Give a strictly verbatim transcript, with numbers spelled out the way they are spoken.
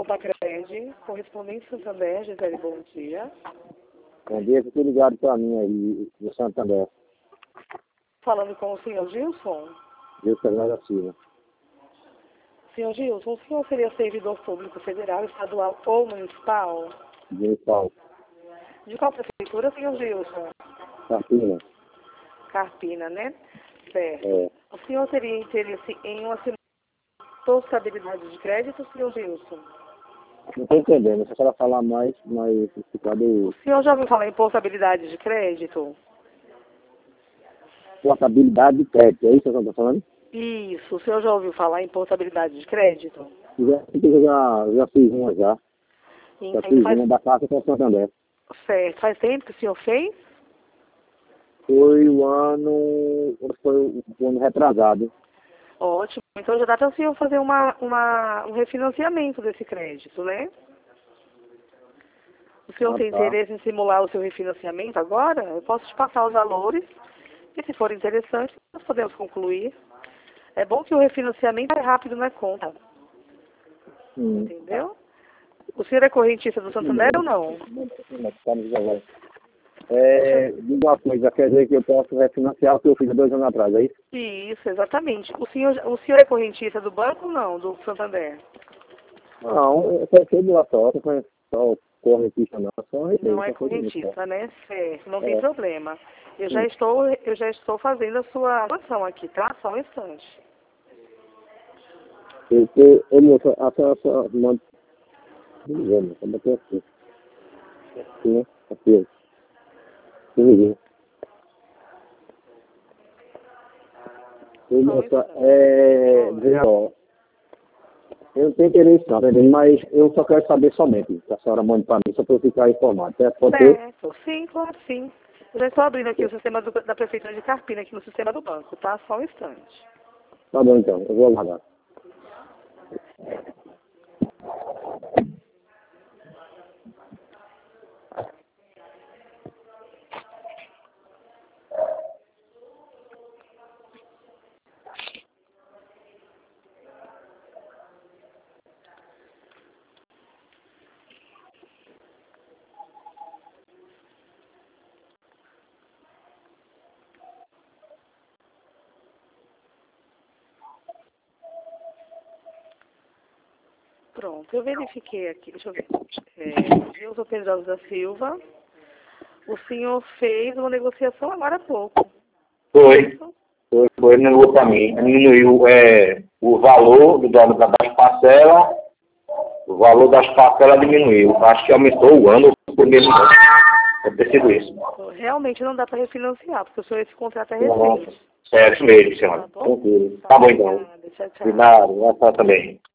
Contacred, correspondente Santander, Gisele, bom dia. Bom dia, fique ligado para mim aí, do Santander. Falando com o senhor Gilson. Gilson da Silva. Senhor Gilson, o senhor seria servidor público federal, estadual ou municipal? Municipal. De qual prefeitura, senhor Gilson? Carpina. Carpina, né? Certo. É. O senhor teria interesse em uma postabilidade de crédito, senhor Gilson? Não estou entendendo, se ela falar mais, mais explicado. O senhor já ouviu falar em postabilidade de crédito? Portabilidade de crédito, é isso que você está falando? Isso, o senhor já ouviu falar em postabilidade de crédito? Já, já, já fiz uma já. Já fiz faz... uma da Caixa com o Santander. Certo. Faz tempo que o senhor fez? Foi o ano. Foi o ano retrasado. Ótimo. Então já dá para o senhor fazer uma, uma, um refinanciamento desse crédito, né? O senhor Ah, tem tá. interesse em simular o seu refinanciamento agora? Eu posso te passar os valores e, se for interessante, nós podemos concluir. É bom que o refinanciamento é rápido na conta. Hum. Entendeu? O senhor é correntista do Santander ou não? É, diga uma coisa, quer dizer que eu posso refinanciar o que eu fiz há dois anos atrás, é isso? Isso, exatamente. O senhor, o senhor é correntista do banco ou não, do Santander? Não, eu só sei do só, só correntista não, só Não é correntista, né? Certo, não tem é. problema. Eu já, estou, eu já estou fazendo a sua anotação aqui, tá? Só um instante. Eu tô, ô moça, a senhora só manda. Vamos, vamos bater aqui. Aqui, né? Aqui. Aqui. Ô moça, é. Veja só. Eu não tenho interesse não, entendeu? Mas eu só quero saber somente que a senhora manda para mim, só para eu ficar informado, certo? Pode ser? Certo, sim, claro, sim. Eu já estou abrindo aqui o sistema do, da Prefeitura de Carpina, aqui no sistema do banco, tá? Só um instante. Tá bom então, eu vou aguardar. Pronto, eu verifiquei aqui, deixa eu ver. É, Gilson Pedroso da Silva, o senhor fez uma negociação agora há pouco. Foi. Foi, foi, negou para mim. Diminuiu é, o valor do, da, das parcelas, o valor das parcelas diminuiu. Acho que aumentou o ano por mesmo ano. Deve ter sido isso. Realmente não dá para refinanciar, porque o senhor esse contrato é recente. É isso mesmo, senhora. Tá bom? Tá bom então. Tchau, tchau. De nada, também.